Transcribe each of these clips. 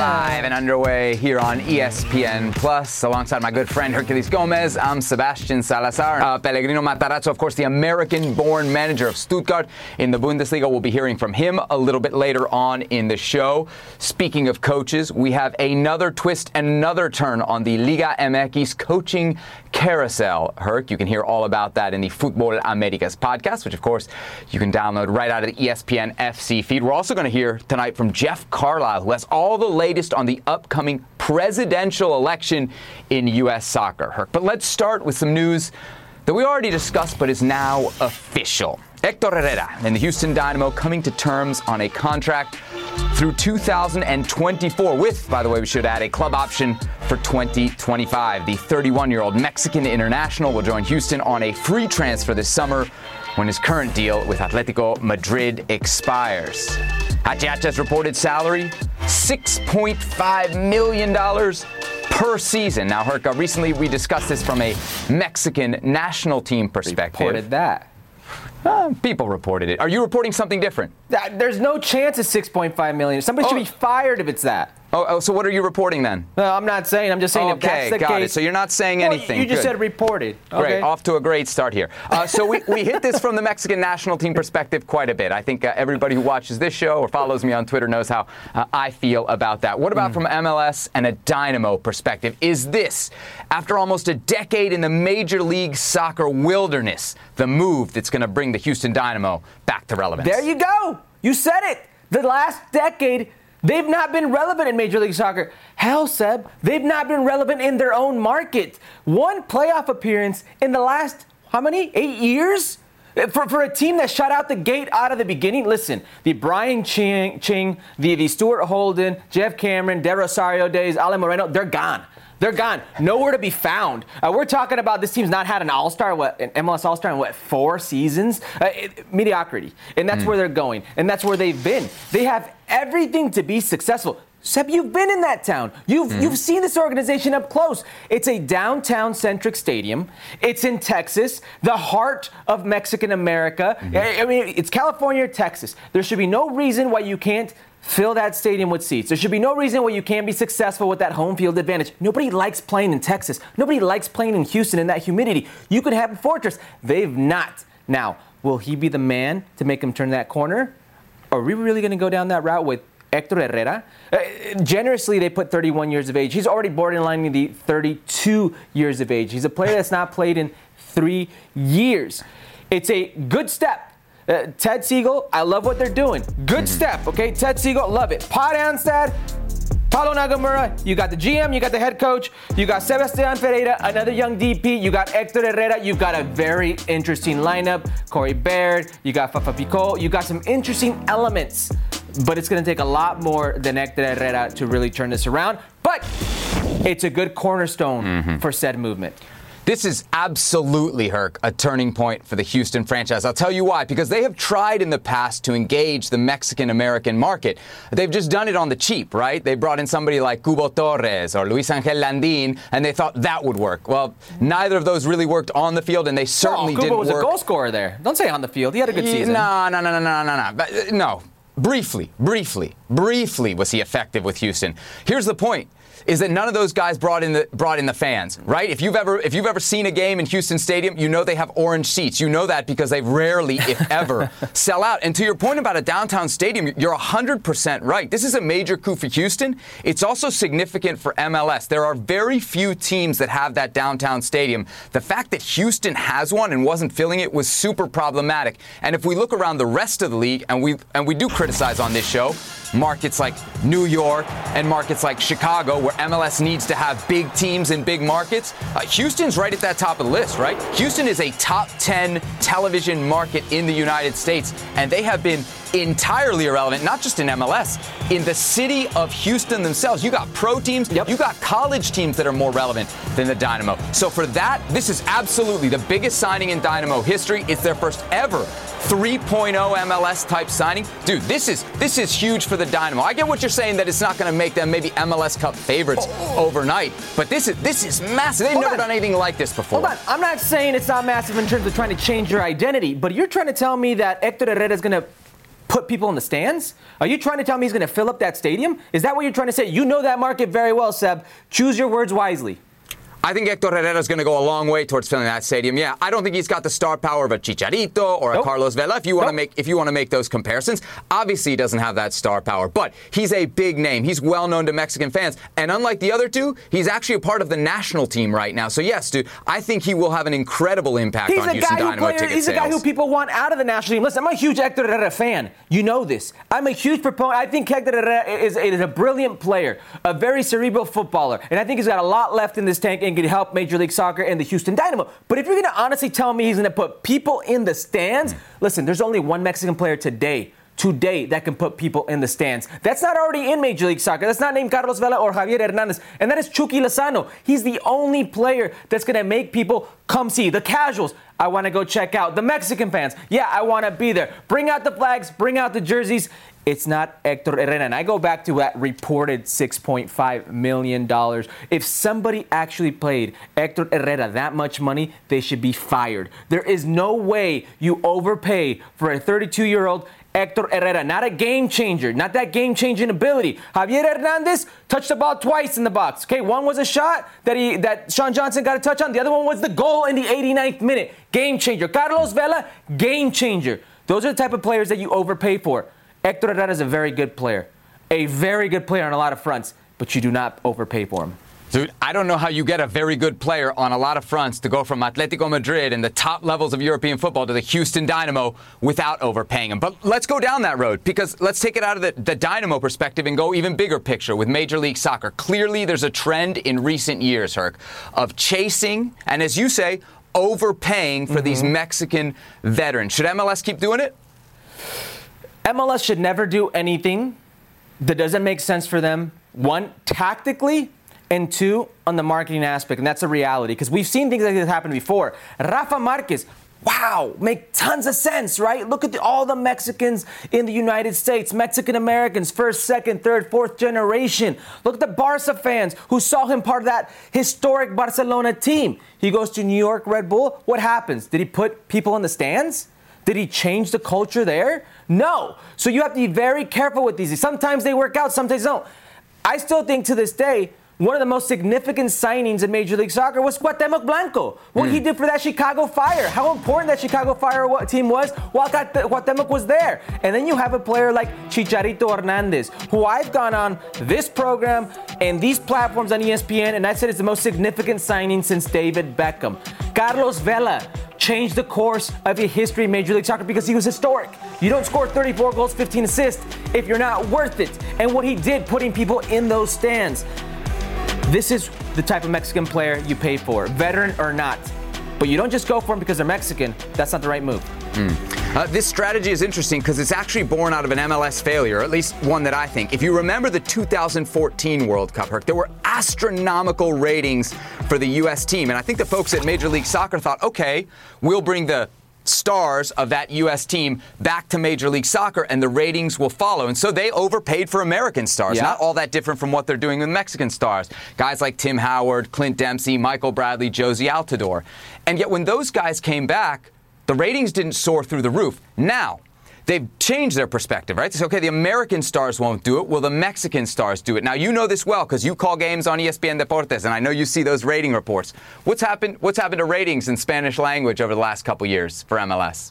Live and underway here on ESPN Plus, alongside my good friend Herculez Gomez. I'm Sebastian Salazar. Pellegrino Matarazzo, of course, the American-born manager of Stuttgart in the Bundesliga. We'll be hearing from him a little bit later on in the show. Speaking of coaches, we have another twist and another turn on the Liga MX coaching carousel. Herc, you can hear all about that in the Futbol Americas podcast, which, of course, you can download right out of the ESPN FC feed. We're also going to hear tonight from Jeff Carlisle, who has all the latest on the upcoming presidential election in U.S. soccer. Herc. But let's start with some news that we already discussed but is now official. Héctor Herrera and the Houston Dynamo coming to terms on a contract through 2024 with, by the way, we should add a club option for 2025. The 31-year-old Mexican international will join Houston on a free transfer this summer when his current deal with Atletico Madrid expires. Hachiacha's reported salary, $6.5 million per season. Now, Herca, recently we discussed this from a Mexican national team perspective. Reported that. People reported it. Are you reporting something different? There's no chance it's $6.5 million. Somebody should be fired if it's that. Oh, so what are you reporting then? No, I'm not saying. I'm just saying if that's the case. Okay, got it. So you're not saying anything. You just said reported. Great. Okay. Off to a great start here. So we hit this from the Mexican national team perspective quite a bit. I think everybody who watches this show or follows me on Twitter knows how I feel about that. What about from MLS and a Dynamo perspective? Is this, after almost a decade in the Major League Soccer wilderness, the move that's going to bring the Houston Dynamo back to relevance? There you go. You said it. The last decade, they've not been relevant in Major League Soccer. Hell, Seb, they've not been relevant in their own market. One playoff appearance in the last, how many? 8 years? For a team that shut out the gate out of the beginning. Listen, the Brian Ching, the Stuart Holden, Jeff Cameron, De Rosario days, Ale Moreno, they're gone. They're gone. Nowhere to be found. We're talking about this team's not had an all-star, an MLS all-star in 4 seasons? Mediocrity. And that's where they're going. And that's where they've been. They have everything to be successful. Seb, you've been in that town. You've seen this organization up close. It's a downtown-centric stadium. It's in Texas, the heart of Mexican America. I mean, it's California or Texas. There should be no reason why you can't fill that stadium with seats. There should be no reason why you can't be successful with that home field advantage. Nobody likes playing in Texas. Nobody likes playing in Houston in that humidity. You could have a fortress. They've not. Now, will he be the man to make him turn that corner? Are we really going to go down that route with Héctor Herrera? Generously, they put 31 years of age. He's already borderlining the 32 years of age. He's a player that's not played in 3 years. It's a good step. Ted Segal, I love what they're doing. Good step, okay? Ted Segal, love it. Pa Anstad, Paulo Nagamura, you got the GM, you got the head coach, you got Sebastian Ferreira, another young DP, you got Héctor Herrera, you've got a very interesting lineup. Corey Baird, you got Fafa Picault, you got some interesting elements. But it's going to take a lot more than Héctor Herrera to really turn this around. But it's a good cornerstone for said movement. This is absolutely, Herc, a turning point for the Houston franchise. I'll tell you why. Because they have tried in the past to engage the Mexican-American market. They've just done it on the cheap, right? They brought in somebody like Cubo Torres or Luis Angel Landin, and they thought that would work. Well, neither of those really worked on the field, and they certainly didn't work. Cubo was a goal scorer there. Don't say on the field. He had a good season. No. Briefly was he effective with Houston. Here's the point. Is that none of those guys brought in the fans, right? If you've ever seen a game in Houston Stadium, you know they have orange seats. You know that because they rarely, if ever, sell out. And to your point about a downtown stadium, you're 100% right. This is a major coup for Houston. It's also significant for MLS. There are very few teams that have that downtown stadium. The fact that Houston has one and wasn't filling it was super problematic. And if we look around the rest of the league, and we do criticize on this show, markets like New York and markets like Chicago, where MLS needs to have big teams in big markets, Houston's right at that top of the list, right? Houston is a top 10 television market in the United States, and they have been entirely irrelevant, not just in MLS, in the city of Houston themselves. You got pro teams, you got college teams that are more relevant than the Dynamo. So for that, this is absolutely the biggest signing in Dynamo history. It's their first ever 3.0 MLS type signing. Dude, this is huge for the Dynamo. I get what you're saying, that it's not going to make them maybe MLS Cup favorites overnight, but this is massive. They've never done anything like this before. Hold on. I'm not saying it's not massive in terms of trying to change your identity, but you're trying to tell me that Héctor Herrera is going to put people in the stands? Are you trying to tell me he's going to fill up that stadium? Is that what you're trying to say? You know that market very well, Seb. Choose your words wisely. I think Hector Herrera is going to go a long way towards filling that stadium. Yeah, I don't think he's got the star power of a Chicharito or a Carlos Vela. If you want to make those comparisons, obviously he doesn't have that star power, but he's a big name. He's well known to Mexican fans, and unlike the other two, he's actually a part of the national team right now. So yes, dude, I think he will have an incredible impact on Houston Dynamo ticket sales. He's a guy who people want out of the national team. Listen, I'm a huge Hector Herrera fan. You know this. I'm a huge proponent. I think Hector Herrera is a brilliant player, a very cerebral footballer, and I think he's got a lot left in this tank and can help Major League Soccer and the Houston Dynamo. But if you're going to honestly tell me he's going to put people in the stands, listen, there's only one Mexican player today that can put people in the stands. That's not already in Major League Soccer. That's not named Carlos Vela or Javier Hernandez. And that is Chucky Lozano. He's the only player that's going to make people come see. The casuals, I want to go check out. The Mexican fans, yeah, I want to be there. Bring out the flags, bring out the jerseys. It's not Hector Herrera. And I go back to that reported $6.5 million. If somebody actually paid Hector Herrera that much money, they should be fired. There is no way you overpay for a 32-year-old Hector Herrera, not a game changer, not that game-changing ability. Javier Hernandez touched the ball twice in the box. Okay, one was a shot that Sean Johnson got a touch on. The other one was the goal in the 89th minute. Game changer. Carlos Vela, game changer. Those are the type of players that you overpay for. Hector Herrera is a very good player on a lot of fronts, but you do not overpay for him. Dude, I don't know how you get a very good player on a lot of fronts to go from Atletico Madrid and the top levels of European football to the Houston Dynamo without overpaying him. But let's go down that road, because let's take it out of the Dynamo perspective and go even bigger picture with Major League Soccer. Clearly, there's a trend in recent years, Herc, of chasing and, as you say, overpaying for these Mexican veterans. Should MLS keep doing it? MLS should never do anything that doesn't make sense for them. One, tactically, and two, on the marketing aspect. And that's a reality, because we've seen things like this happen before. Rafa Marquez, wow, make tons of sense, right? Look at all the Mexicans in the United States, Mexican Americans, first, second, third, fourth generation. Look at the Barca fans who saw him part of that historic Barcelona team. He goes to New York Red Bull. What happens? Did he put people in the stands? Did he change the culture there? No. So you have to be very careful with these. Sometimes they work out, sometimes they don't. I still think to this day, one of the most significant signings in Major League Soccer was Cuauhtemoc Blanco. What he did for that Chicago Fire. How important that Chicago Fire team was while Cuauhtemoc was there. And then you have a player like Chicharito Hernandez, who I've gone on this program and these platforms on ESPN, and I said it's the most significant signing since David Beckham. Carlos Vela changed the course of the history of Major League Soccer because he was historic. You don't score 34 goals, 15 assists if you're not worth it. And what he did, putting people in those stands. This is the type of Mexican player you pay for, veteran or not. But you don't just go for them because they're Mexican. That's not the right move. This strategy is interesting because it's actually born out of an MLS failure, or at least one that I think. If you remember the 2014 World Cup, Herc, there were astronomical ratings for the U.S. team. And I think the folks at Major League Soccer thought, okay, we'll bring the stars of that U.S. team back to Major League Soccer and the ratings will follow. And so they overpaid for American stars. Not all that different from what they're doing with Mexican stars. Guys like Tim Howard, Clint Dempsey, Michael Bradley, Josie Altidore. And yet when those guys came back, the ratings didn't soar through the roof. Now, they've changed their perspective, right? They say, okay, the American stars won't do it. Will the Mexican stars do it? Now, you know this well because you call games on ESPN Deportes, and I know you see those rating reports. What's happened to ratings in Spanish language over the last couple years for MLS?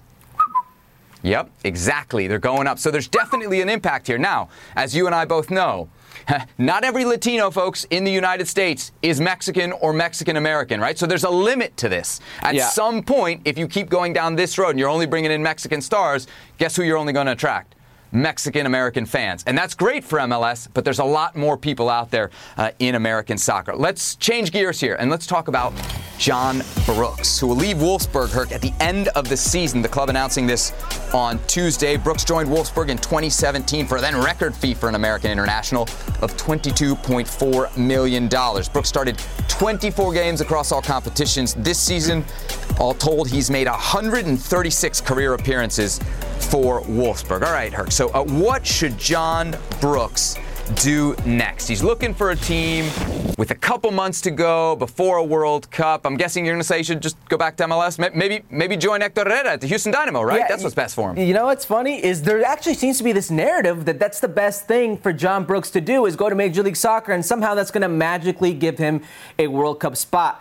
Yep, exactly. They're going up. So there's definitely an impact here. Now, as you and I both know, not every Latino, folks, in the United States is Mexican or Mexican-American, right? So there's a limit to this. At some point, if you keep going down this road and you're only bringing in Mexican stars, guess who you're only going to attract? Mexican-American fans. And that's great for MLS, but there's a lot more people out there in American soccer. Let's change gears here, and let's talk about John Brooks, who will leave Wolfsburg, Herc, at the end of the season. The club announcing this on Tuesday. Brooks joined Wolfsburg in 2017 for a then record fee for an American international of $22.4 million. Brooks started 24 games across all competitions this season. All told, he's made 136 career appearances for Wolfsburg. All right, Herc, so what should John Brooks do next? He's looking for a team with a couple months to go before a World Cup. I'm guessing you're going to say he should just go back to MLS. Maybe join Hector Herrera at the Houston Dynamo, right? Yeah, that's what's best for him. You know what's funny is there actually seems to be this narrative that that's the best thing for John Brooks to do is go to Major League Soccer, and somehow that's going to magically give him a World Cup spot.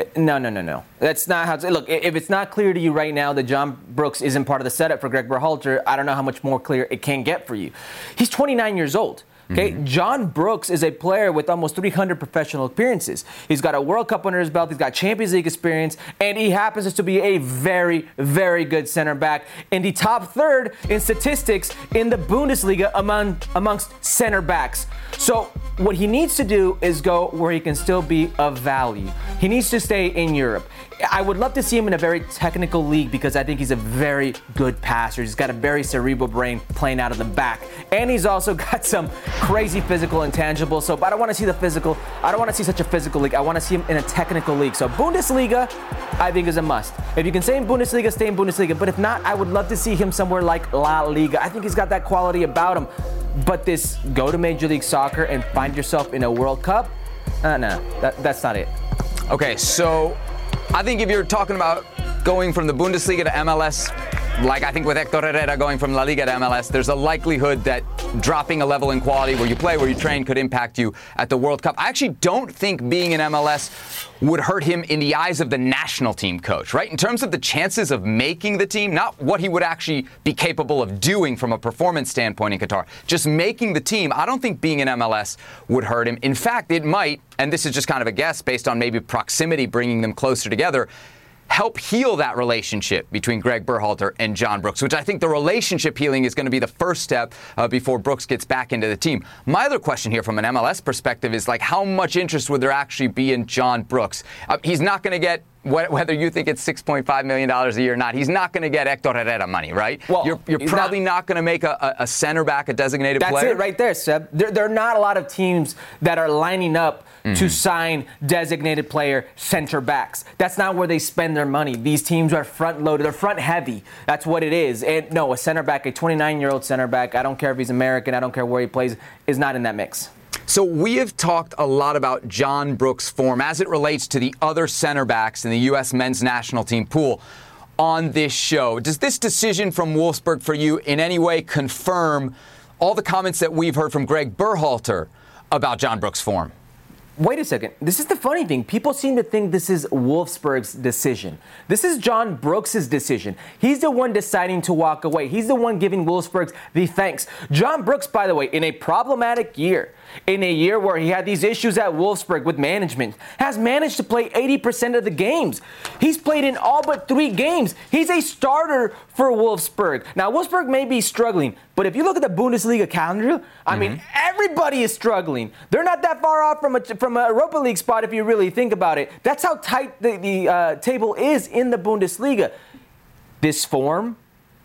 No. That's not how it's... Look, if it's not clear to you right now that John Brooks isn't part of the setup for Greg Berhalter, I don't know how much more clear it can get for you. He's 29 years old. Okay, John Brooks is a player with almost 300 professional appearances. He's got a World Cup under his belt. He's got Champions League experience, and he happens to be a very, very good center back in the top third in statistics in the Bundesliga amongst center backs. So what he needs to do is go where he can still be of value. He needs to stay in Europe. I would love to see him in a very technical league because I think he's a very good passer. He's got a very cerebral brain playing out of the back. And he's also got some crazy physical intangibles. So, but I don't want to see the physical. I don't want to see such a physical league. I want to see him in a technical league. So Bundesliga, I think, is a must. If you can stay in Bundesliga, stay in Bundesliga. But if not, I would love to see him somewhere like La Liga. I think he's got that quality about him. But this go to Major League Soccer and find yourself in a World Cup, no, that's not it. Okay, so I think if you're talking about going from the Bundesliga to MLS, like I think with Hector Herrera going from La Liga to MLS, there's a likelihood that dropping a level in quality where you play, where you train, could impact you at the World Cup. I actually don't think being in MLS would hurt him in the eyes of the national team coach, right? In terms of the chances of making the team, not what he would actually be capable of doing from a performance standpoint in Qatar, just making the team, I don't think being in MLS would hurt him. In fact, it might, and this is just kind of a guess based on maybe proximity bringing them closer together, help heal that relationship between Greg Berhalter and John Brooks, which I think the relationship healing is going to be the first step before Brooks gets back into the team. My other question here from an MLS perspective is like, how much interest would there actually be in John Brooks? He's not going to get, whether you think it's $6.5 million a year or not, he's not going to get Hector Herrera money, right? Well, you're probably not going to make a center back, a designated player. That's it right there, Seb. There are not a lot of teams that are lining up to sign designated player center backs. That's not where they spend their money. These teams are front loaded. They're front heavy. That's what it is. And no, a center back, a 29-year-old center back, I don't care if he's American, I don't care where he plays, is not in that mix. So we have talked a lot about John Brooks' form as it relates to the other center backs in the U.S. men's national team pool on this show. Does this decision from Wolfsburg for you in any way confirm all the comments that we've heard from Greg Berhalter about John Brooks' form? Wait a second. This is the funny thing. People seem to think this is Wolfsburg's decision. This is John Brooks' decision. He's the one deciding to walk away. He's the one giving Wolfsburg the thanks. John Brooks, by the way, in a problematic year, in a year where he had these issues at Wolfsburg with management, has managed to play 80% of the games. He's played in all but 3 games. He's a starter for Wolfsburg. Now, Wolfsburg may be struggling, but if you look at the Bundesliga calendar, I mean, everybody is struggling. They're not that far off from a Europa League spot if you really think about it. That's how tight the table is in the Bundesliga. This form,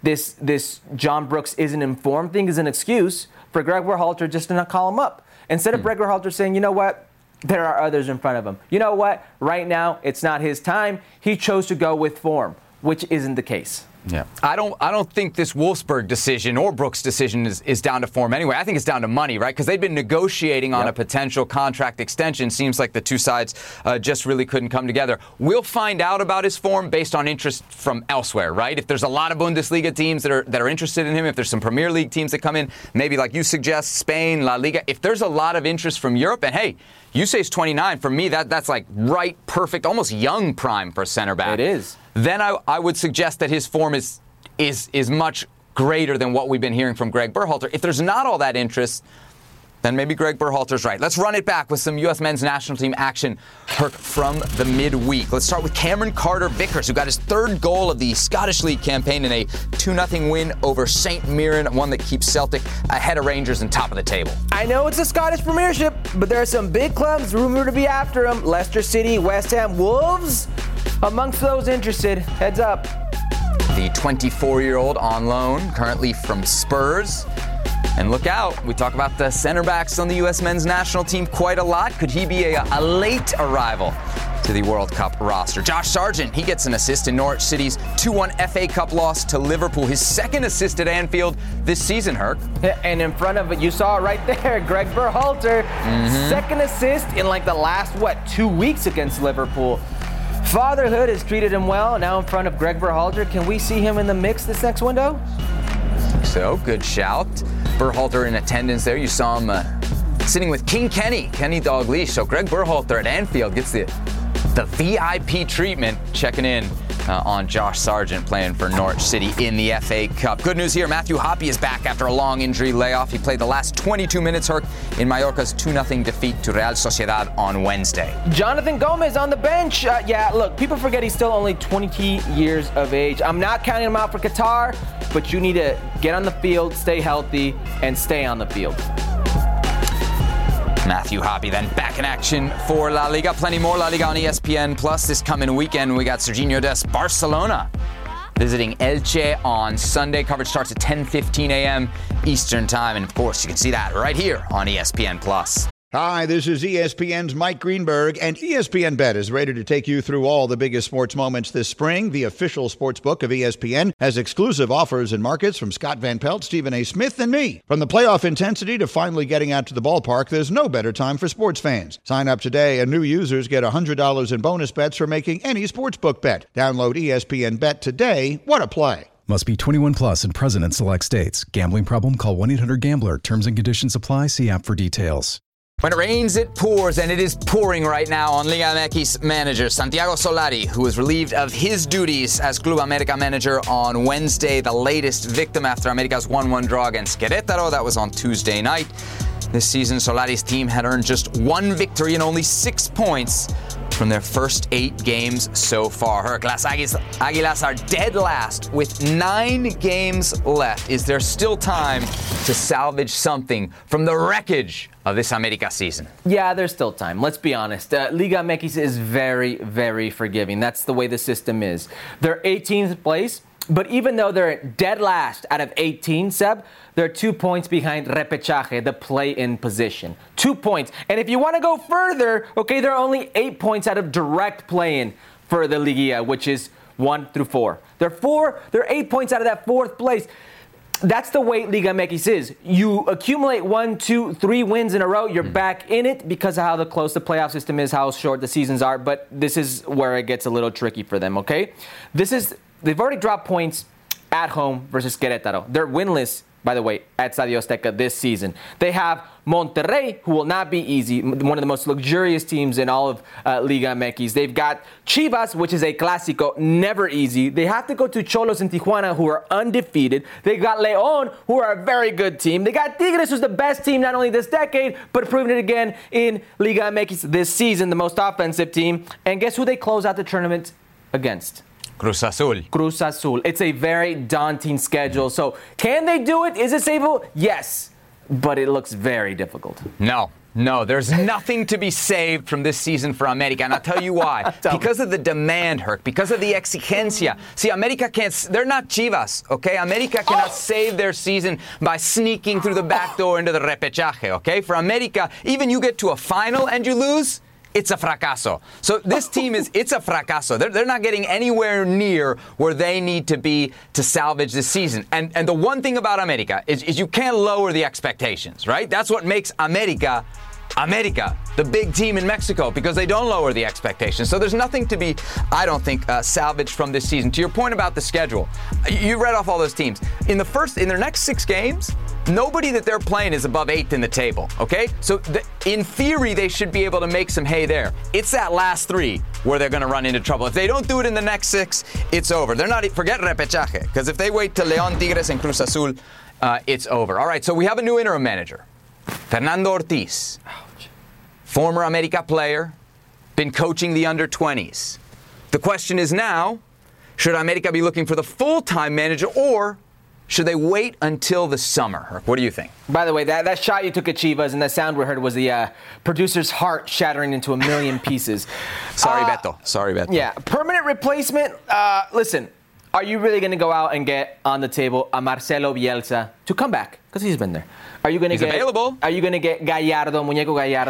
this John Brooks isn't informed thing is an excuse for Greg Berhalter just to not call him up. Instead of Greg Berhalter saying, you know what, there are others in front of him. You know what, right now it's not his time. He chose to go with form, which isn't the case. Yeah, I don't think this Wolfsburg decision or Brooks' decision is down to form anyway. I think it's down to money, right? Because they've been negotiating on a potential contract extension. Seems like the two sides just really couldn't come together. We'll find out about his form based on interest from elsewhere, right? If there's a lot of Bundesliga teams that are interested in him, if there's some Premier League teams that come in, maybe like you suggest, Spain, La Liga. If there's a lot of interest from Europe, and hey, you say he's 29. For me, that's like right, perfect, almost young prime for a center back. It is. Then I would suggest that his form is much greater than what we've been hearing from Greg Berhalter. If there's not all that interest, then maybe Greg Berhalter's right. Let's run it back with some U.S. men's national team action from the midweek. Let's start with Cameron Carter-Vickers, who got his 3rd goal of the Scottish League campaign in a 2-0 win over St. Mirren, one that keeps Celtic ahead of Rangers and top of the table. I know it's a Scottish Premiership, but there are some big clubs rumored to be after him. Leicester City, West Ham, Wolves, amongst those interested. Heads up. The 24-year-old on loan, currently from Spurs. And look out, we talk about the center backs on the U.S. men's national team quite a lot. Could he be a late arrival to to the World Cup roster. Josh Sargent, he gets an assist in Norwich City's 2-1 FA Cup loss to Liverpool. His second assist at Anfield this season, Herc. And in front of it, you saw it right there, Greg Berhalter. Second assist in like the last, 2 weeks against Liverpool. Fatherhood has treated him well. Now in front of Greg Berhalter, can we see him in the mix this next window? So, good shout. Berhalter in attendance there. You saw him sitting with Kenny Dalglish. So Greg Berhalter at Anfield gets the VIP treatment, checking in on Josh Sargent playing for Norwich City in the FA Cup. Good news here, Matthew Hoppe is back after a long injury layoff. He played the last 22 minutes, Herc, in Mallorca's 2-0 defeat to Real Sociedad on Wednesday. Jonathan Gomez on the bench. Look, people forget he's still only 20 years of age. I'm not counting him out for Qatar, but you need to get on the field, stay healthy, and stay on the field. Matthew Hoppe then back in action for La Liga. Plenty more La Liga on ESPN Plus this coming weekend. We got Sergiño Dest, Barcelona, visiting Elche on Sunday. Coverage starts at 10:15 a.m. Eastern Time. And, of course, you can see that right here on ESPN Plus. Hi, this is ESPN's Mike Greenberg, and ESPN Bet is ready to take you through all the biggest sports moments this spring. The official sports book of ESPN has exclusive offers and markets from Scott Van Pelt, Stephen A. Smith, and me. From the playoff intensity to finally getting out to the ballpark, there's no better time for sports fans. Sign up today, and new users get $100 in bonus bets for making any sportsbook bet. Download ESPN Bet today. What a play. Must be 21 plus and present in select states. Gambling problem? Call 1-800-GAMBLER. Terms and conditions apply. See app for details. When it rains, it pours, and it is pouring right now on Liga MX manager Santiago Solari, who was relieved of his duties as Club América manager on Wednesday, the latest victim after América's 1-1 draw against Querétaro. That was on Tuesday night. This season, Solari's team had earned just one victory and only 6 points from their first 8 games so far. Herc, Las Águilas are dead last with 9 games left. Is there still time to salvage something from the wreckage of this América season? Yeah, there's still time. Let's be honest. Liga MX is very, very forgiving. That's the way the system is. They're 18th place, but even though they're dead last out of 18, Seb, they're 2 points behind Repechaje, the play-in position. 2 points. And if you want to go further, okay, they're only 8 points out of direct play-in for the Liguilla, which is 1 through 4. They're 8 points out of that 4th place. That's the way Liga MX is. You accumulate 1, 2, 3 wins in a row, you're back in it because of how close the playoff system is, how short the seasons are, but this is where it gets a little tricky for them, okay? They've already dropped points at home versus Querétaro. They're winless, by the way, at Estadio Azteca this season. They have Monterrey, who will not be easy, one of the most luxurious teams in all of Liga MX. They've got Chivas, which is a clásico, never easy. They have to go to Xolos in Tijuana, who are undefeated. They got León, who are a very good team. They got Tigres, who's the best team not only this decade, but proven it again in Liga MX this season, the most offensive team. And guess who they close out the tournament against? Cruz Azul. Cruz Azul. It's a very daunting schedule. So can they do it? Is it savable? Yes. But it looks very difficult. No, there's nothing to be saved from this season for América, and I'll tell you why. Because of the demand, Herc, because of the exigencia. See, América they're not Chivas, okay? América cannot save their season by sneaking through the back door into the repechaje, okay? For América, even you get to a final and you lose, it's a fracaso. So this team it's a fracaso. They're not getting anywhere near where they need to be to salvage this season. And the one thing about América is you can't lower the expectations, right? That's what makes América, the big team in Mexico, because they don't lower the expectations. So there's nothing to be, I don't think, salvaged from this season. To your point about the schedule, you read off all those teams. In their next 6 games, nobody that they're playing is above 8th in the table, okay? So in theory, they should be able to make some hay there. It's that last 3 where they're going to run into trouble. If they don't do it in the next 6, it's over. Forget repechaje, because if they wait till León, Tigres, and Cruz Azul, it's over. All right, so we have a new interim manager, Fernando Ortiz. Ouch. Former América player, been coaching the under-20s. The question is now, should América be looking for the full-time manager, or should they wait until the summer? What do you think? By the way, that shot you took at Chivas and that sound we heard was the producer's heart shattering into a million pieces. Sorry, Beto. Yeah, permanent replacement. Listen, are you really going to go out and get on the table a Marcelo Bielsa to come back? Because he's been there. Are you going to get available? Are you going to get Gallardo, Muñeco Gallardo?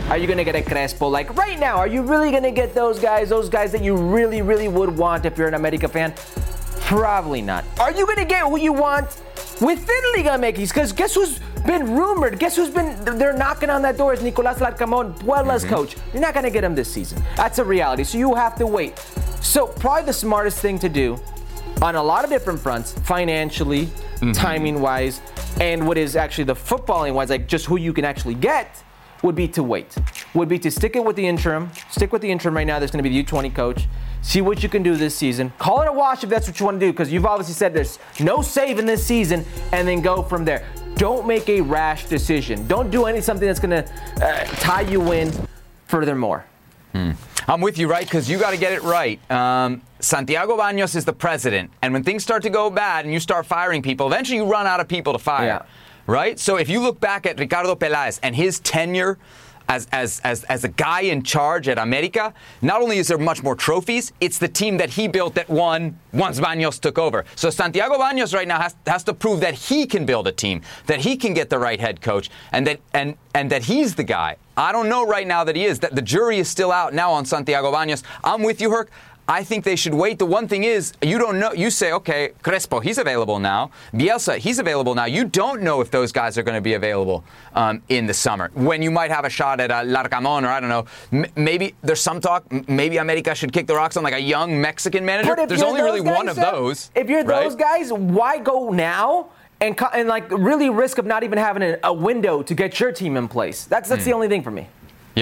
Are you going to get a Crespo? Like right now, are you really going to get those guys that you really, really would want if you're an America fan? Probably not. Are you going to get who you want within Liga MX? Because guess who's been rumored? Guess who's been, they're knocking on that door is Nicolas Larcamón, Puebla's coach. You're not going to get him this season. That's a reality. So you have to wait. So probably the smartest thing to do on a lot of different fronts, financially, timing-wise, and what is actually the footballing-wise, like just who you can actually get, would be to wait. Would be to stick with the interim right now. There's going to be the U20 coach. See what you can do this season. Call it a wash if that's what you want to do, because you've obviously said there's no save in this season, and then go from there. Don't make a rash decision. Don't do something that's going to tie you in furthermore. I'm with you, right? Because you got to get it right. Santiago Baños is the president, and when things start to go bad and you start firing people, eventually you run out of people to fire, right? So if you look back at Ricardo Peláez and his tenure as a guy in charge at América, not only is there much more trophies, it's the team that he built that won once Baños took over. So Santiago Baños right now has to prove that he can build a team, that he can get the right head coach, and that he's the guy. I don't know right now that he is. That the jury is still out now on Santiago Baños. I'm with you, Herc. I think they should wait. The one thing is, you don't know. You say, okay, Crespo, he's available now. Bielsa, he's available now. You don't know if those guys are going to be available in the summer, when you might have a shot at Larcamón, or I don't know. Maybe there's some talk, maybe América should kick the rocks on like a young Mexican manager. There's only really one of those. If you're those guys, why go now? And like really risk of not even having a window to get your team in place. That's the only thing for me.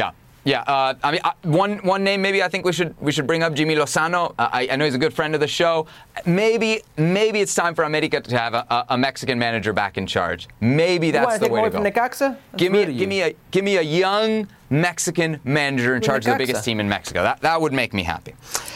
Yeah. I mean, one name maybe I think we should bring up, Jimmy Lozano. I know he's a good friend of the show. Maybe it's time for América to have a Mexican manager back in charge. Maybe that's the way to go. From Necaxa? Give me a young Mexican manager in charge of the biggest team in Mexico. That would make me happy.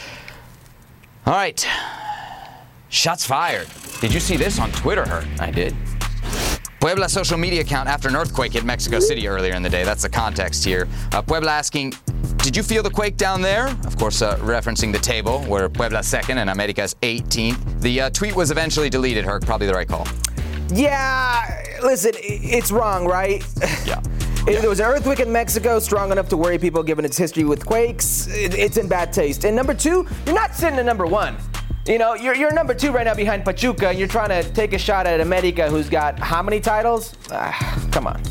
All right. Shots fired. Did you see this on Twitter, Herc? I did. Puebla social media account after an earthquake hit Mexico City earlier in the day. That's the context here. Puebla asking, did you feel the quake down there? Of course, referencing the table where Puebla's second and América's 18th. The tweet was eventually deleted, Herc. Probably the right call. Yeah, listen, it's wrong, right? Yeah. There was an earthquake in Mexico strong enough to worry people given its history with quakes. It's in bad taste. And number two, you're not sitting at number one. You know, you're number two right now behind Pachuca, and you're trying to take a shot at América, who's got how many titles? Come on.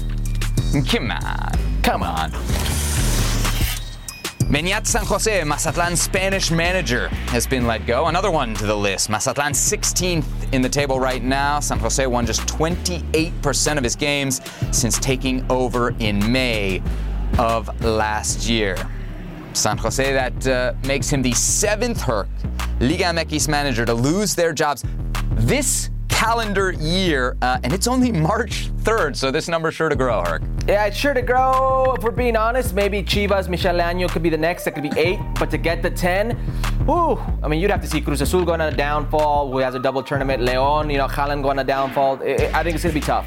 Come on. Beñat San Jose, Mazatlan's Spanish manager, has been let go. Another one to the list. Mazatlan 16th in the table right now. San Jose won just 28% of his games since taking over in May of last year. San Jose, that makes him the 7th Herc Liga MX manager to lose their jobs this calendar year, and it's only March 3rd, so this number's sure to grow, Herc. Yeah, it's sure to grow. If we're being honest, maybe Chivas, Michel Año could be the next. That could be 8, but to get the 10, I mean, you'd have to see Cruz Azul going on a downfall, who has a double tournament, León, Jalan going on a downfall. I think it's going to be tough.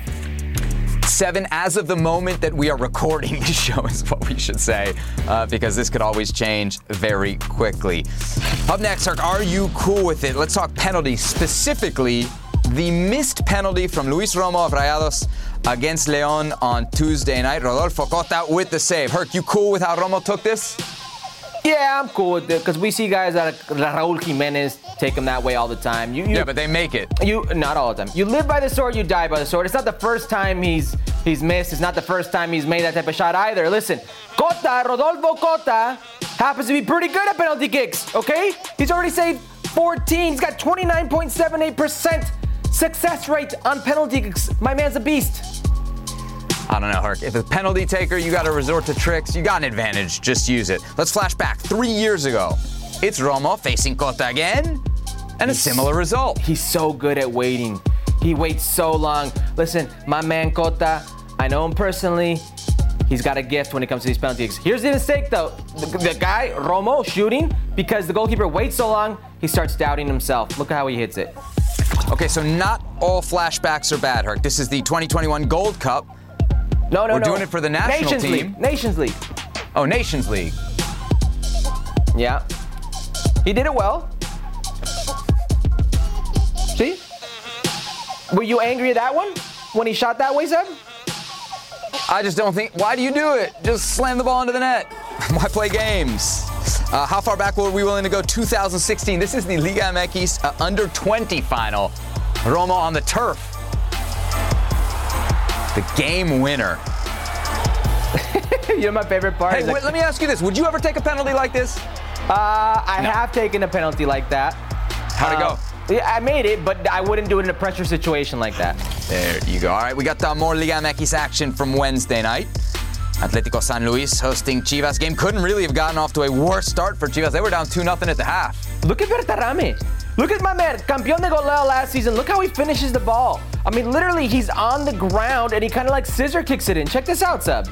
7 as of the moment that we are recording this show is what we should say, because this could always change very quickly. Up next, Herc, are you cool with it? Let's talk penalties, specifically the missed penalty from Luis Romo of Rayados against León on Tuesday night. Rodolfo Cota with the save. Herc, you cool with how Romo took this? Yeah, I'm cool with it, because we see guys like Raúl Jiménez take them that way all the time. Yeah, but they make it. Not all the time. You live by the sword, you die by the sword. It's not the first time he's missed. It's not the first time he's made that type of shot either. Listen, Rodolfo Cota, happens to be pretty good at penalty kicks, okay? He's already saved 14. He's got 29.78% success rate on penalty kicks. My man's a beast. I don't know, Herc. If a penalty taker, you got to resort to tricks. You got an advantage. Just use it. Let's flash back 3 years ago. It's Romo facing Cota again, and a similar result. He's so good at waiting. He waits so long. Listen, my man Cota, I know him personally. He's got a gift when it comes to these penalties. Here's the mistake, though. The guy, Romo, shooting, because the goalkeeper waits so long, he starts doubting himself. Look at how he hits it. Okay, so not all flashbacks are bad, Herc. This is the 2021 Gold Cup. No. We're doing it for the national team. Nations League. Oh, Nations League. Yeah. He did it well. See? Were you angry at that one? When he shot that way, Zeb? I just don't think. Why do you do it? Just slam the ball into the net. Why play games? How far back were we willing to go? 2016. This is the Liga MX under 20 final. Roma on the turf. The game winner. You know my favorite part? Hey, let me ask you this. Would you ever take a penalty like this? I have taken a penalty like that. How'd it go? Yeah, I made it, but I wouldn't do it in a pressure situation like that. There you go. All right, we got more Liga MX action from Wednesday night. Atlético San Luis hosting Chivas. Game couldn't really have gotten off to a worse start for Chivas. They were down 2-0 at the half. Look at Bertarame. Look at my man, campeón de goleo last season. Look how he finishes the ball. I mean, literally, he's on the ground and he kind of like scissor kicks it in. Check this out, Seb.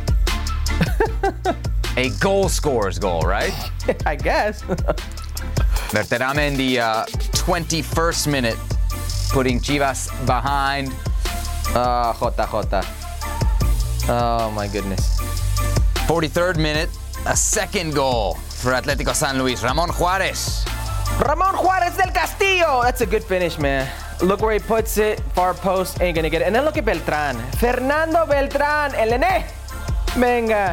A goal scorer's goal, right? I guess. Bertarame in the 21st minute, putting Chivas behind. Jota. Oh, my goodness. 43rd minute, a second goal for Atlético San Luis. Ramón Juárez. Ramón Juárez del Castillo. That's a good finish, man. Look where he puts it. Far post, ain't gonna get it. And then look at Beltrán. Fernando Beltrán, el Nene. Venga.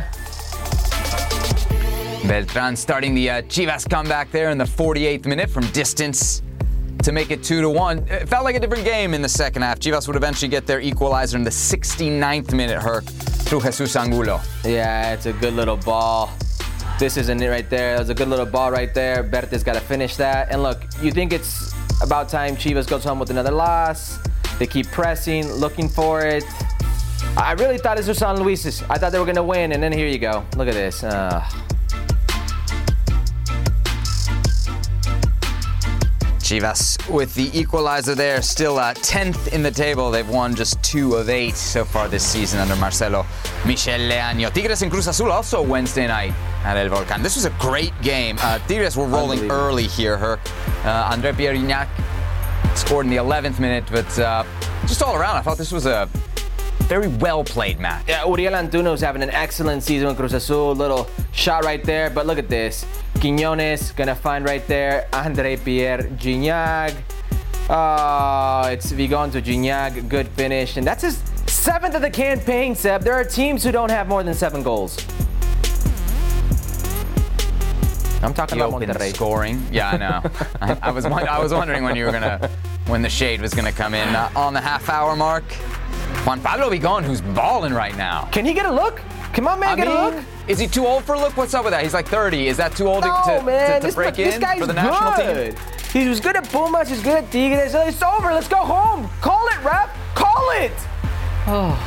Beltrán starting the Chivas comeback there in the 48th minute from distance to make it 2-1. It felt like a different game in the second half. Chivas would eventually get their equalizer in the 69th minute, Herc, through Jesus Angulo. Yeah, it's a good little ball. This isn't it right there. That was a good little ball right there. Berte's got to finish that. And look, you think it's about time Chivas goes home with another loss. They keep pressing, looking for it. I really thought this was San Luis's. I thought they were going to win, and then here you go. Look at this. Chivas with the equalizer there, still 10th in the table. They've won just 2 of 8 so far this season under Marcelo Michel Leaño. Tigres and Cruz Azul also Wednesday night at El Volcán. This was a great game. Tigres were rolling early here, Herc. André Pierre Gignac scored in the 11th minute, but just all around, I thought this was a very well-played match. Yeah, Uriel Antuno's having an excellent season with Cruz Azul. Little shot right there, but look at this. Quiñones gonna find right there. André Pierre Gignac. Oh, it's Vigon to Gignac. Good finish. And that's his 7th of the campaign, Seb. There are teams who don't have more than 7 goals. I'm talking about Monterrey. Scoring. Yeah, I know. I was wondering when the shade was gonna come in. On the half-hour mark, Juan Pablo Vigon, who's balling right now. Can he get a look? Come on, man, get a look. Is he too old for a look? What's up with that? He's like 30. Is that too old to break in for the national team? He was good at Pumas. He's good at Tigres. It's over. Let's go home. Call it, ref. Call it. Oh.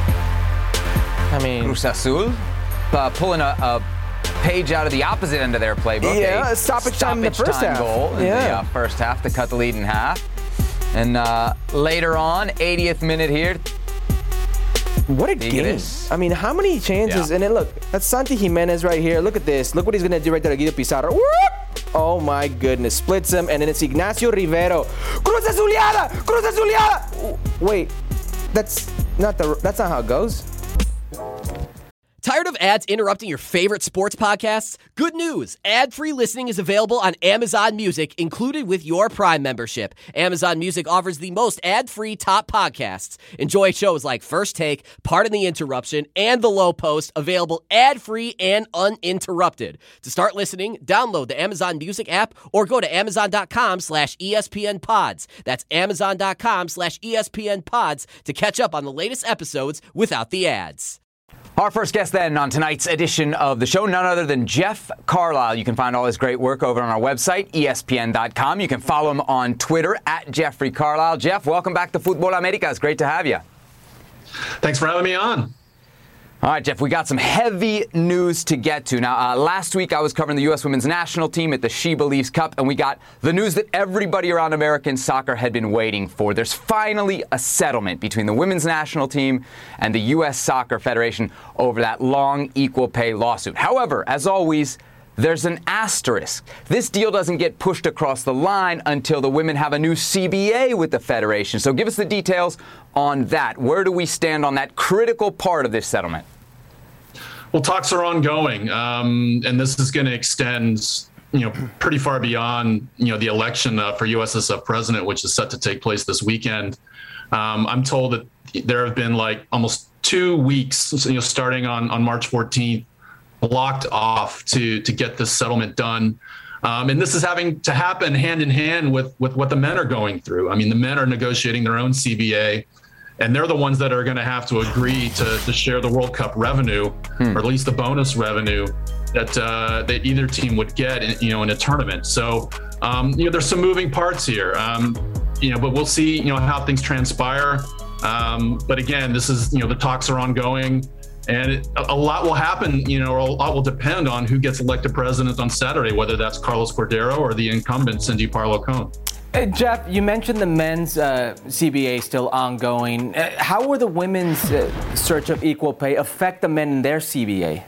I mean, Cruz Azul pulling a page out of the opposite end of their playbook. Yeah, stoppage time in the first half. Goal in the first half to cut the lead in half. And later on, 80th minute here. What a game. I mean, how many chances? Yeah. And then look, that's Santi Jimenez right here. Look at this. Look what he's going to do right there to Guido Pizarro. Whoop! Oh, my goodness. Splits him, and then it's Ignacio Rivero. Cruz Azuleada! Cruz Azuleada! Wait, that's not how it goes. Tired of ads interrupting your favorite sports podcasts? Good news! Ad-free listening is available on Amazon Music, included with your Prime membership. Amazon Music offers the most ad-free top podcasts. Enjoy shows like First Take, Pardon the Interruption, and The Low Post, available ad-free and uninterrupted. To start listening, download the Amazon Music app or go to amazon.com/ESPN Pods. That's amazon.com/ESPN Pods to catch up on the latest episodes without the ads. Our first guest then on tonight's edition of the show, none other than Jeff Carlisle. You can find all his great work over on our website, ESPN.com. You can follow him on Twitter at Jeffrey Carlisle. Jeff, welcome back to Futbol America. It's great to have you. Thanks for having me on. All right, Jeff, we got some heavy news to get to. Now, last week I was covering the U.S. women's national team at the She Believes Cup, and we got the news that everybody around American soccer had been waiting for. There's finally a settlement between the women's national team and the U.S. Soccer Federation over that long equal pay lawsuit. However, as always, there's an asterisk. This deal doesn't get pushed across the line until the women have a new CBA with the Federation. So give us the details on that. Where do we stand on that critical part of this settlement? Well, talks are ongoing, and this is going to extend pretty far beyond, the election for USSF president, which is set to take place this weekend. I'm told that there have been like almost 2 weeks, starting on March 14th, blocked off to get this settlement done. And this is having to happen hand in hand with what the men are going through. I mean, the men are negotiating their own CBA, and they're the ones that are going to have to agree to share the World Cup revenue, or at least the bonus revenue that either team would get in a tournament. So, there's some moving parts here, but we'll see, how things transpire. But again, this is, the talks are ongoing. And a lot will happen, or a lot will depend on who gets elected president on Saturday, whether that's Carlos Cordero or the incumbent Cindy Parlo-Cone. Jeff, you mentioned the men's CBA still ongoing. How will the women's search of equal pay affect the men in their CBA?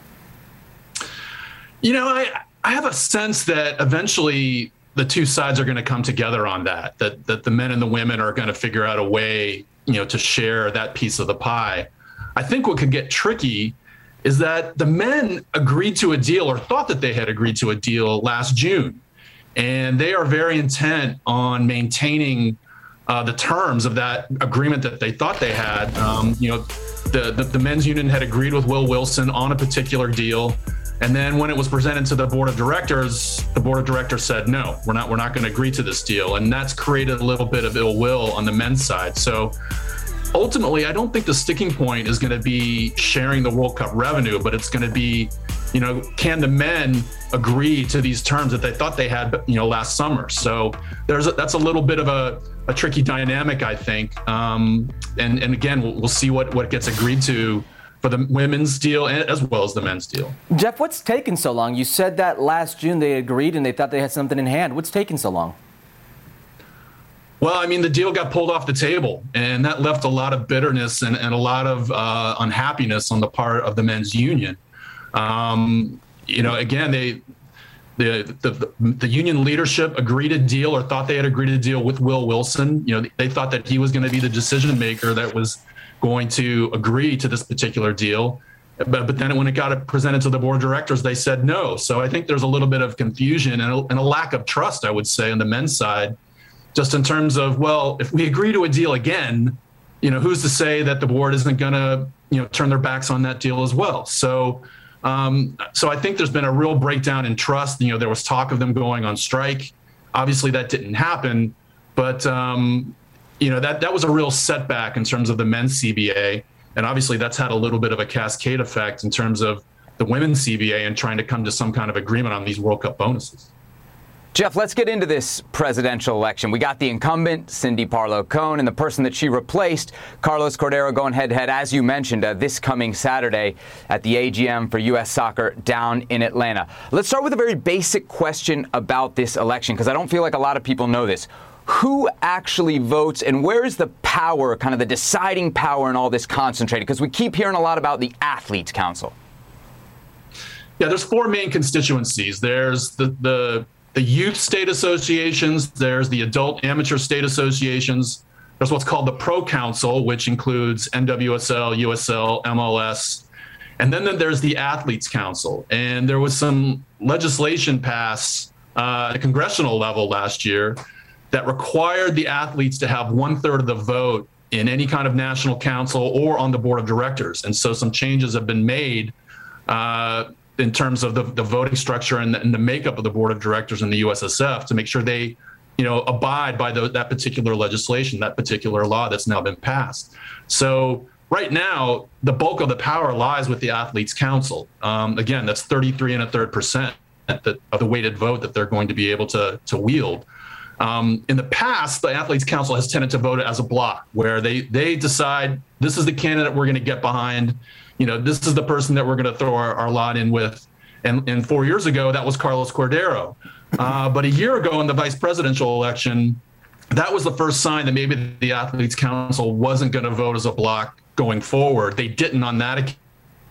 I have a sense that eventually the two sides are going to come together on that the men and the women are going to figure out a way, to share that piece of the pie. I think what could get tricky is that the men agreed to a deal, or thought that they had agreed to a deal last June. And they are very intent on maintaining the terms of that agreement that they thought they had. The men's union had agreed with Will Wilson on a particular deal. And then when it was presented to the board of directors said, no, we're not going to agree to this deal. And that's created a little bit of ill will on the men's side. So ultimately, I don't think the sticking point is going to be sharing the World Cup revenue, but it's going to be, can the men agree to these terms that they thought they had, last summer? So that's a little bit of a tricky dynamic, I think. And again, we'll see what gets agreed to for the women's deal as well as the men's deal. Jeff, what's taken so long? You said that last June they agreed and they thought they had something in hand. What's taken so long? Well, I mean, the deal got pulled off the table, and that left a lot of bitterness and a lot of unhappiness on the part of the men's union. Again, the union leadership agreed a deal, or thought they had agreed a deal with Will Wilson. They thought that he was going to be the decision maker that was going to agree to this particular deal. But then when it got presented to the board of directors, they said no. So I think there's a little bit of confusion and a lack of trust, I would say, on the men's side. Just in terms of, well, if we agree to a deal again, who's to say that the board isn't going to, turn their backs on that deal as well? So I think there's been a real breakdown in trust. There was talk of them going on strike. Obviously, that didn't happen. But, that was a real setback in terms of the men's CBA. And obviously, that's had a little bit of a cascade effect in terms of the women's CBA and trying to come to some kind of agreement on these World Cup bonuses. Jeff, let's get into this presidential election. We got the incumbent, Cindy Parlo-Cone, and the person that she replaced, Carlos Cordero, going head-to-head, as you mentioned, this coming Saturday at the AGM for U.S. Soccer down in Atlanta. Let's start with a very basic question about this election, because I don't feel like a lot of people know this. Who actually votes, and where is the power, kind of the deciding power in all this concentrated? Because we keep hearing a lot about the Athletes Council. Yeah, there's 4 main constituencies. There's the youth state associations, there's the adult amateur state associations, there's what's called the Pro Council, which includes NWSL, USL, MLS, and then there's the Athletes Council. And there was some legislation passed at a congressional level last year that required the athletes to have 1/3 of the vote in any kind of national council or on the board of directors. And so some changes have been made in terms of the voting structure and the makeup of the board of directors in the USSF to make sure they, abide by that particular legislation, that particular law that's now been passed. So right now, the bulk of the power lies with the Athletes Council. Again, that's 33 1/3% of the weighted vote that they're going to be able to wield. In the past, the Athletes Council has tended to vote as a block, where they decide this is the candidate we're going to get behind. This is the person that we're going to throw our lot in with. And 4 years ago, that was Carlos Cordero. But a year ago in the vice presidential election, that was the first sign that maybe the Athletes Council wasn't going to vote as a block going forward. They didn't on that occasion.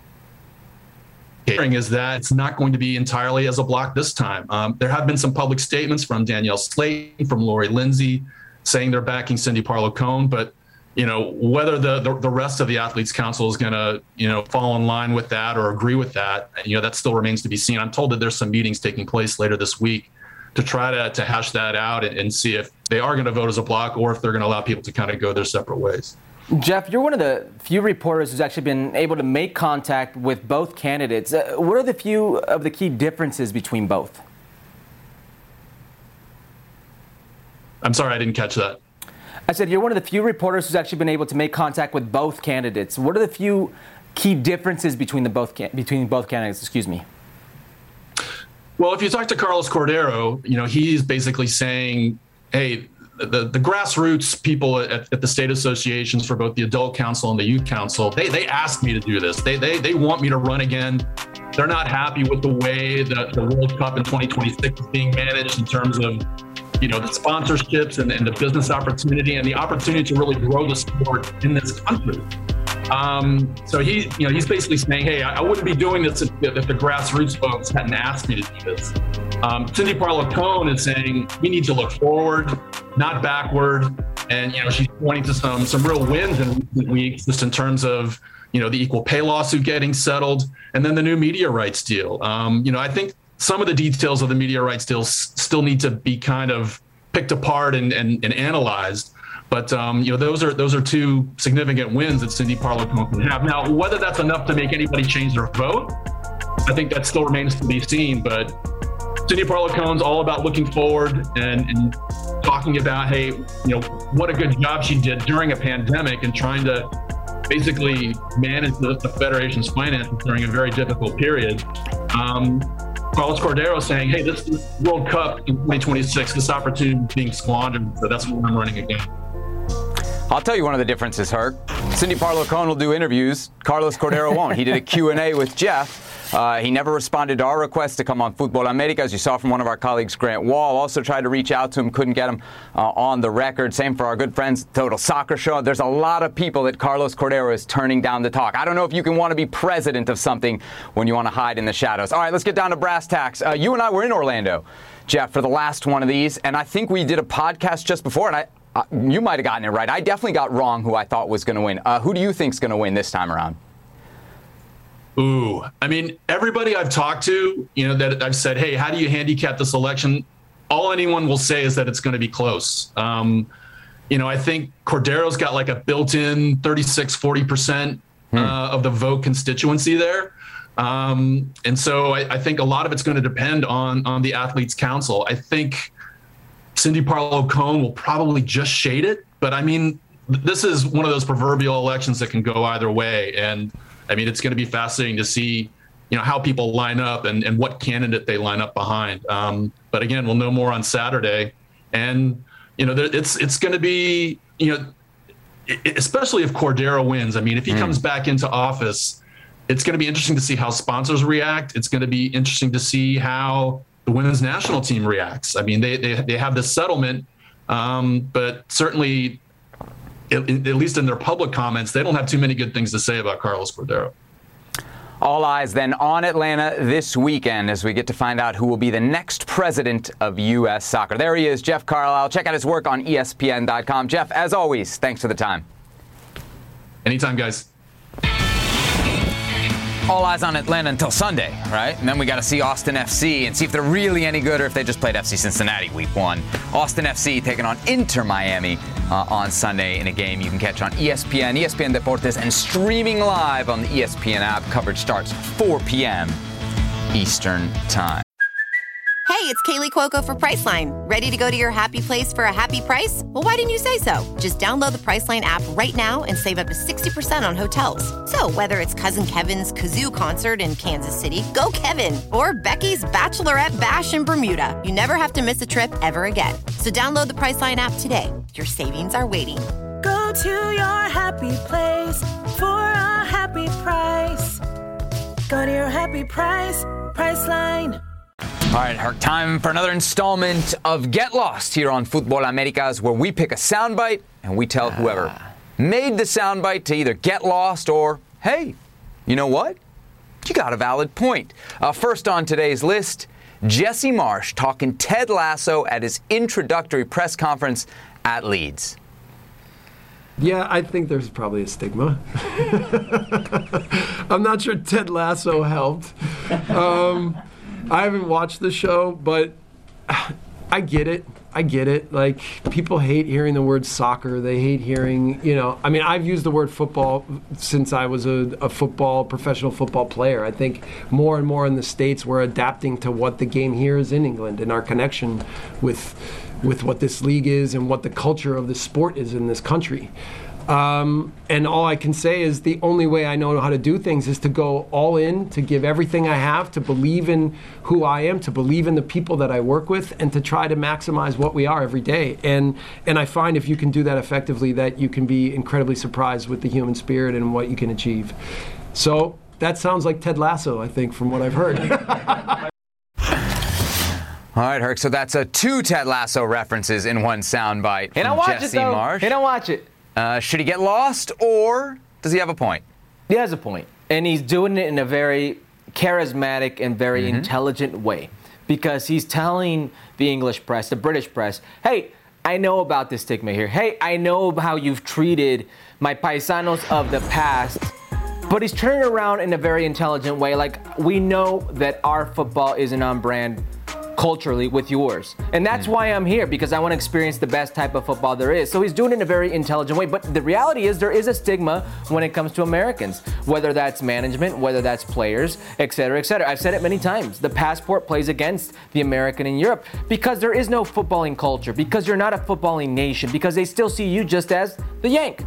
Is that it's not going to be entirely as a block this time. There have been some public statements from Danielle Slayton, from Lori Lindsay, saying they're backing Cindy Parlo-Cone, but whether the rest of the Athletes Council is going to, fall in line with that or agree with that, that still remains to be seen. I'm told that there's some meetings taking place later this week to try to hash that out and see if they are going to vote as a block or if they're going to allow people to kind of go their separate ways. Jeff, you're one of the few reporters who's actually been able to make contact with both candidates. What are the few of the key differences between both? I'm sorry, I didn't catch that. I said you're one of the few reporters who's actually been able to make contact with both candidates. What are the few key differences between both candidates? Excuse me. Well, if you talk to Carlos Cordero, he's basically saying, hey, the grassroots people at the state associations for both the adult council and the youth council, they asked me to do this. They want me to run again. They're not happy with the way the World Cup in 2026 is being managed in terms of the sponsorships and the business opportunity and the opportunity to really grow the sport in this country. So he's basically saying, hey, I wouldn't be doing this if the grassroots folks hadn't asked me to do this. Cindy Parlow-Cone is saying we need to look forward, not backward. And, she's pointing to some real wins in recent weeks, just in terms of, the equal pay lawsuit getting settled and then the new media rights deal. I think some of the details of the media rights deal still need to be kind of picked apart and analyzed. But those are two significant wins that Cindy Parlow-Cone can have. Now, whether that's enough to make anybody change their vote, I think that still remains to be seen. But Cindy Parlow-Cone's all about looking forward and talking about, hey, what a good job she did during a pandemic and trying to basically manage the Federation's finances during a very difficult period. Carlos Cordero saying, hey, this World Cup in 2026, this opportunity is being squandered, so that's what I'm running again. I'll tell you one of the differences, Herc. Cindy Parlow-Cone will do interviews. Carlos Cordero won't. He did a Q&A with Jeff. He never responded to our request to come on Futbol America, as you saw from one of our colleagues, Grant Wall. Also tried to reach out to him, couldn't get him on the record. Same for our good friends, Total Soccer Show. There's a lot of people that Carlos Cordero is turning down to talk. I don't know if you can want to be president of something when you want to hide in the shadows. All right, let's get down to brass tacks. You and I were in Orlando, Jeff, for the last one of these, and I think we did a podcast just before, and you might have gotten it right. I definitely got wrong who I thought was going to win. Who do you think is going to win this time around? Ooh, I mean, everybody I've talked to, that I've said, hey, how do you handicap this election? All anyone will say is that it's going to be close. I think Cordero's got like a built-in 36-40% of the vote constituency there. And so I think a lot of it's going to depend on the Athletes Council. I think Cindy Parlow-Cone will probably just shade it. But I mean, this is one of those proverbial elections that can go either way. And I mean, it's going to be fascinating to see, how people line up and what candidate they line up behind. But again, we'll know more on Saturday. And, it's going to be, especially if Cordero wins. I mean, if he comes back into office, it's going to be interesting to see how sponsors react. It's going to be interesting to see how the women's national team reacts. I mean, they have this settlement, but certainly, at least in their public comments, they don't have too many good things to say about Carlos Cordero. All eyes then on Atlanta this weekend as we get to find out who will be the next president of U.S. Soccer. There he is, Jeff Carlisle. Check out his work on ESPN.com. Jeff, as always, thanks for the time. Anytime, guys. All eyes on Atlanta until Sunday, right? And then we got to see Austin FC and see if they're really any good or if they just played FC Cincinnati week 1. Austin FC taking on Inter Miami on Sunday in a game you can catch on ESPN, ESPN Deportes, and streaming live on the ESPN app. Coverage starts 4 p.m. Eastern Time. Hey, it's Kaylee Cuoco for Priceline. Ready to go to your happy place for a happy price? Well, why didn't you say so? Just download the Priceline app right now and save up to 60% on hotels. So whether it's Cousin Kevin's Kazoo Concert in Kansas City, go Kevin, or Becky's Bachelorette Bash in Bermuda, you never have to miss a trip ever again. So download the Priceline app today. Your savings are waiting. Go to your happy place for a happy price. Go to your happy price, Priceline. All right, Herc, time for another installment of Get Lost here on Futbol Americas, where we pick a soundbite and we tell whoever made the soundbite to either get lost or, hey, you know what? You got a valid point. First on today's list, Jesse Marsch talking Ted Lasso at his introductory press conference at Leeds. Yeah, I think there's probably a stigma. I'm not sure Ted Lasso helped. I haven't watched the show, but I get it. Like, people hate hearing the word soccer. They hate hearing, I mean, I've used the word football since I was a professional football player. I think more and more in the States, we're adapting to what the game here is in England and our connection with what this league is and what the culture of the sport is in this country. And all I can say is the only way I know how to do things is to go all in, to give everything I have, to believe in who I am, to believe in the people that I work with, and to try to maximize what we are every day. And I find if you can do that effectively, that you can be incredibly surprised with the human spirit and what you can achieve. So that sounds like Ted Lasso, I think, from what I've heard. All right, Herc, so that's 2 Ted Lasso references in one soundbite from Jesse Marsh. He don't watch it. Should he get lost, or does he have a point? He has a point, and he's doing it in a very charismatic and very intelligent way, because he's telling the English press, the British press, hey, I know about this stigma here. Hey, I know how you've treated my paisanos of the past. But he's turning around in a very intelligent way. Like, we know that our football isn't on brand culturally with yours. And that's why I'm here, because I want to experience the best type of football there is. So he's doing it in a very intelligent way. But the reality is there is a stigma when it comes to Americans, whether that's management, whether that's players, et cetera, et cetera. I've said it many times. The passport plays against the American in Europe because there is no footballing culture, because you're not a footballing nation, because they still see you just as the Yank.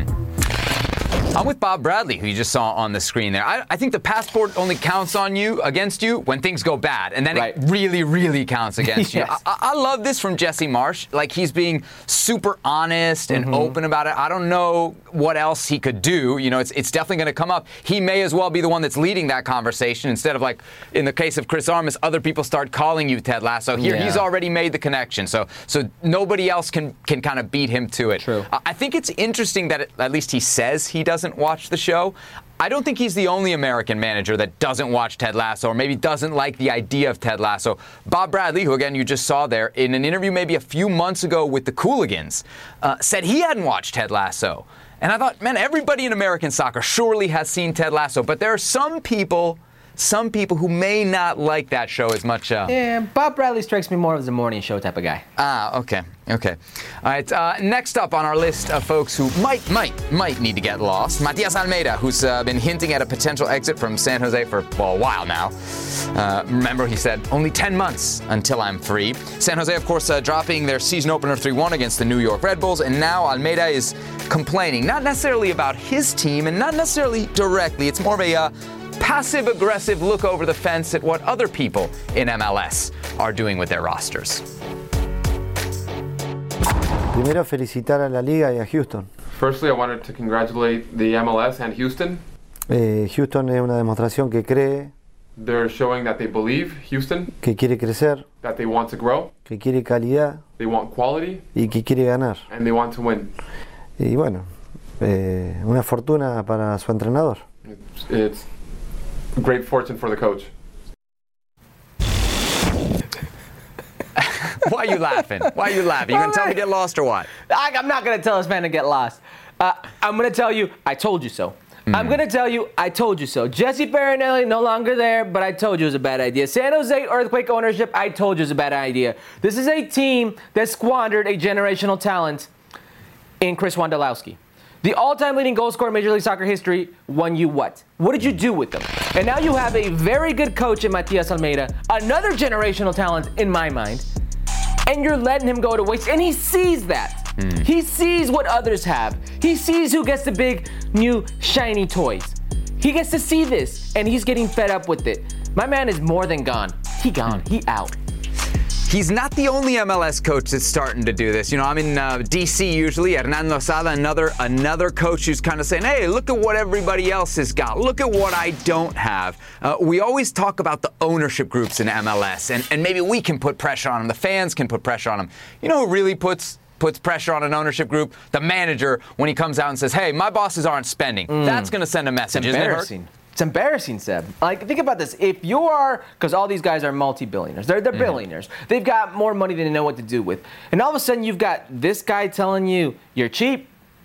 I'm with Bob Bradley, who you just saw on the screen there. I think the passport only counts against you when things go bad, and then it really, really counts against you. I love this from Jesse Marsh. Like, he's being super honest and open about it. I don't know what else he could do. It's definitely going to come up. He may as well be the one that's leading that conversation instead of, like, in the case of Chris Armas, other people start calling you Ted Lasso. Here, he's already made the connection, so nobody else can kind of beat him to it. True. I think it's interesting that at least he says he doesn't watch the show. I don't think he's the only American manager that doesn't watch Ted Lasso or maybe doesn't like the idea of Ted Lasso. Bob Bradley, who again you just saw there in an interview maybe a few months ago with the Cooligans, said he hadn't watched Ted Lasso. And I thought, man, everybody in American soccer surely has seen Ted Lasso, but there are some people who may not like that show as much. Yeah, Bob Bradley strikes me more as a morning show type of guy. Okay. All right, next up on our list of folks who might need to get lost, Matias Almeyda, who's been hinting at a potential exit from San Jose for, a while now. Remember, he said, only 10 months until I'm free. San Jose, of course, dropping their season opener 3-1 against the New York Red Bulls, and now Almeyda is complaining, not necessarily about his team and not necessarily directly. It's more of a passive-aggressive look over the fence at what other people in MLS are doing with their rosters. Primero felicitar a la Liga y a Houston. Firstly, I wanted to congratulate the MLS and Houston. Houston es una demostración que cree. They're showing that they believe, Houston. Que quiere crecer. That they want to grow. Que quiere calidad. They want quality. Y que quiere ganar. And they want to win. Y bueno, una fortuna para su entrenador. It's great fortune for the coach. Why are you laughing? You going to tell me to get lost or what? I'm not going to tell this man to get lost. I'm going to tell you, I told you so. I'm going to tell you, I told you so. Jesse Farinelli, no longer there, but I told you it was a bad idea. San Jose Earthquake ownership, I told you it was a bad idea. This is a team that squandered a generational talent in Chris Wondolowski. The all-time leading goal scorer in Major League Soccer history won you what? What did you do with them? And now you have a very good coach in Matias Almeyda, another generational talent in my mind, and you're letting him go to waste. And he sees that. He sees what others have. He sees who gets the big, new, shiny toys. He gets to see this, and he's getting fed up with it. My man is more than gone. He gone. He out. He's not the only MLS coach that's starting to do this. I'm in D.C. usually. Hernan Lozada, another coach who's kind of saying, hey, look at what everybody else has got. Look at what I don't have. We always talk about the ownership groups in MLS, and maybe we can put pressure on them. The fans can put pressure on them. You know who really puts pressure on an ownership group? The manager, when he comes out and says, hey, my bosses aren't spending. That's going to send a message, isn't it? It's embarrassing, Seb. Like, think about this. If you are, because all these guys are multi-billionaires. They're billionaires. They've got more money than they know what to do with. And all of a sudden, you've got this guy telling you, you're cheap,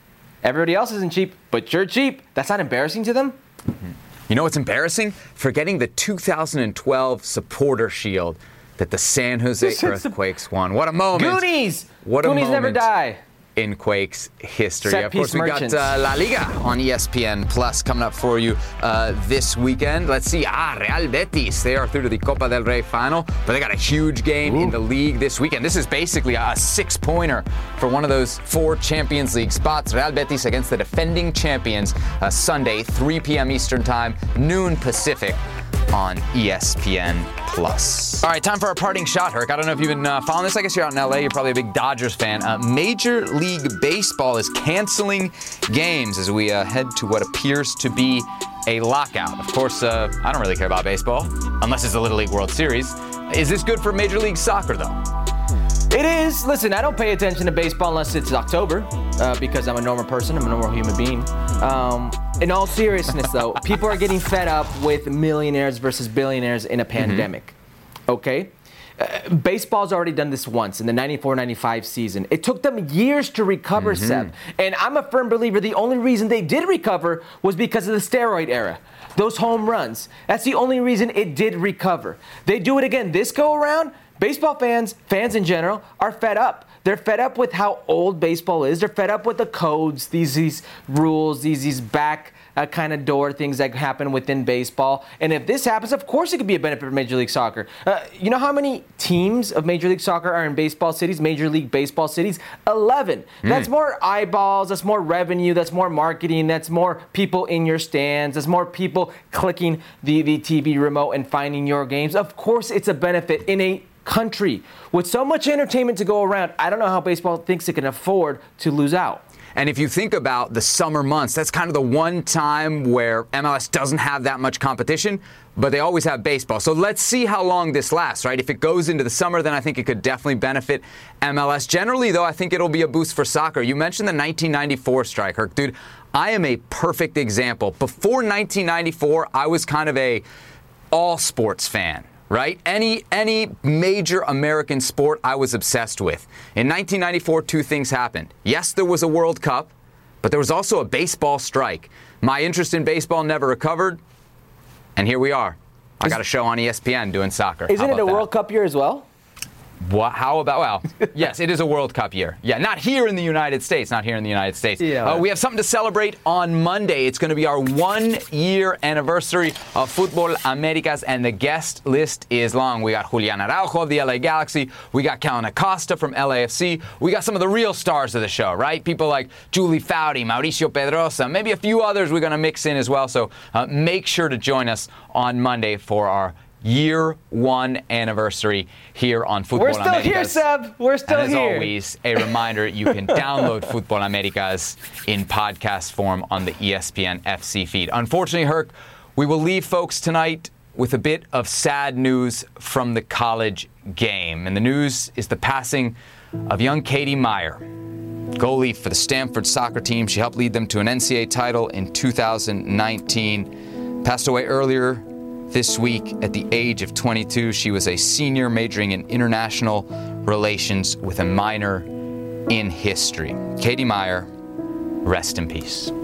Everybody else isn't cheap, but you're cheap. That's not embarrassing to them? You know what's embarrassing? Forgetting the 2012 Supporter Shield that the San Jose Earthquakes won. What a moment. Goonies! What a Goonies moment. never die. In Quakes history. Set Of course, piece we merchants. got La Liga on ESPN Plus coming up for you this weekend. Let's see. Real Betis. They are through to the Copa del Rey final, but they got a huge game in the league this weekend. This is basically a 6-pointer for one of those 4 Champions League spots. Real Betis against the defending champions Sunday, 3 p.m. Eastern Time, noon Pacific on ESPN Plus. All right, time for our parting shot, Herc. I don't know if you've been following this. I guess you're out in LA. You're probably a big Dodgers fan. Major League Baseball is canceling games as we head to what appears to be a lockout. Of course, I don't really care about baseball, unless it's the Little League World Series. Is this good for Major League Soccer, though? It is. Listen, I don't pay attention to baseball unless it's October because I'm a normal person. I'm a normal human being. In all seriousness, though, people are getting fed up with millionaires versus billionaires in a pandemic. Okay? Baseball's already done this once in the 94-95 season. It took them years to recover, Seb. And I'm a firm believer the only reason they did recover was because of the steroid era. Those home runs. That's the only reason it did recover. They do it again this go around. Baseball fans in general, are fed up. They're fed up with how old baseball is. They're fed up with the codes, these rules, these back kind of door things that happen within baseball. And if this happens, of course it could be a benefit for Major League Soccer. You know how many teams of Major League Soccer are in baseball cities, Major League Baseball cities? 11. That's more eyeballs, that's more revenue, that's more marketing, that's more people in your stands, that's more people clicking the TV remote and finding your games. Of course it's a benefit in a country with so much entertainment to go around. I don't know how baseball thinks it can afford to lose out. And if you think about the summer months, that's kind of the one time where MLS doesn't have that much competition, but they always have baseball. So let's see how long this lasts, right? If it goes into the summer, then I think it could definitely benefit MLS. Generally, though, I think it'll be a boost for soccer. You mentioned the 1994 strike, Herc. Dude, I am a perfect example. Before 1994, I was kind of a all-sports fan. Right? Any major American sport I was obsessed with. In 1994, 2 things happened. Yes, there was a World Cup, but there was also a baseball strike. My interest in baseball never recovered, and here we are. I got a show on ESPN doing soccer. Isn't it a World Cup year as well? What? How about, well, yes, it is a World Cup year. Yeah, not here in the United States. Yeah. We have something to celebrate on Monday. It's going to be our 1-year anniversary of Futbol Americas, and the guest list is long. We got Julian Araujo of the LA Galaxy. We got Kellen Acosta from LAFC. We got some of the real stars of the show, right? People like Julie Foudy, Mauricio Pedrosa, maybe a few others we're going to mix in as well. So make sure to join us on Monday for our Year 1 anniversary here on Futbol Americas. We're still here, Seb. We're still here. And here. as always, a reminder, you can download Futbol Americas in podcast form on the ESPN FC feed. Unfortunately, Herc, we will leave folks tonight with a bit of sad news from the college game. And the news is the passing of young Katie Meyer, goalie for the Stanford soccer team. She helped lead them to an NCAA title in 2019. Passed away earlier this week at the age of 22. She was a senior majoring in international relations with a minor in history. Katie Meyer, rest in peace.